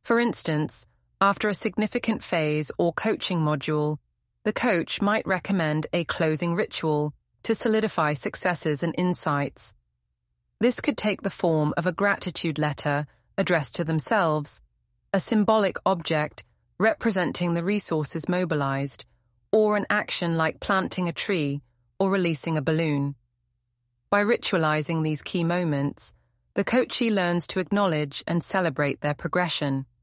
For instance, after a significant phase or coaching module, the coach might recommend a closing ritual to solidify successes and insights. This could take the form of a gratitude letter addressed to themselves, a symbolic object representing the resources mobilized, or an action like planting a tree or releasing a balloon. By ritualizing these key moments, the coachee learns to acknowledge and celebrate their progression.